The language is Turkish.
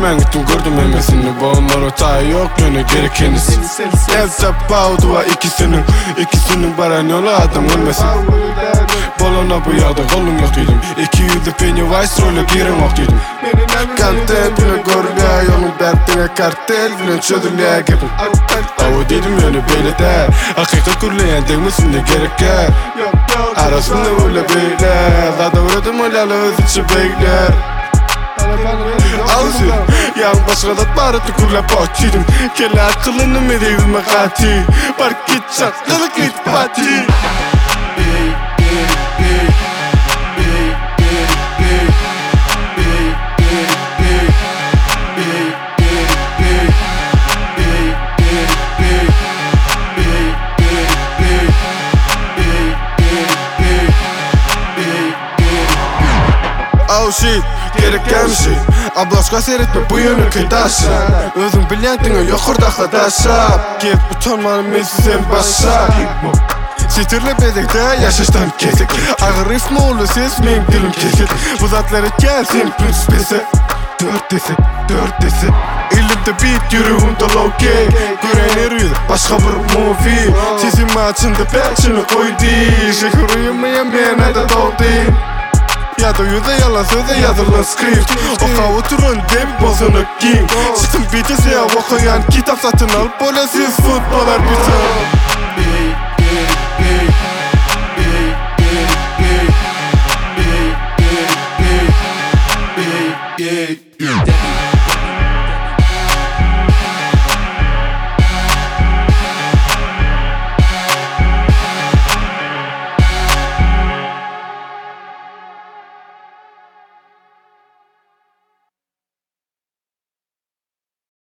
hemen gittim gördüm emesini. Bu onlara tayi yok yöne gerekenisi. Yazıp bağduva ikisinin baran yolu adam ölmesin. Bolona bu yağda kolum yok dedim. 200'de Pennywise rolü girin yok dedim. Kantel bile görmeye yolun dertine kartel bile çözülmeye gibim. Avu dedim yönü böyle de hakikat kurlayan değmesin de gerek. Arasında öyle beyler daha da vurdum olalı öz içi beyler. Ağzı yan başkadat barıtı kurla boğçidim. Kelle akılını mı değil makati. Bark git çaklık git pati. Oh shit, gereken şey Ablaşka seyretme bu yönü kıydaşı. Özün bilyentine yok orada arkadaşa. Gel utanmanın meclisen başa. Sitirle bedekte yaşaştan kesik. Ağır riff mi olur ses benim dilim kesik. Bu zatları gelsin plus pesi. Dört desek Elimde beat yürüğümde low key. Gören eriyor başka bir movie. Sesim açında peçini koydu. Şeker uyumayan bir nada doğdu. Ya da yüze yalan söze yazılan script. Oka oturun dev bozunu giyin. Çıktım bitese okuyan kitap satın alıp böyle siz futbolar bütün.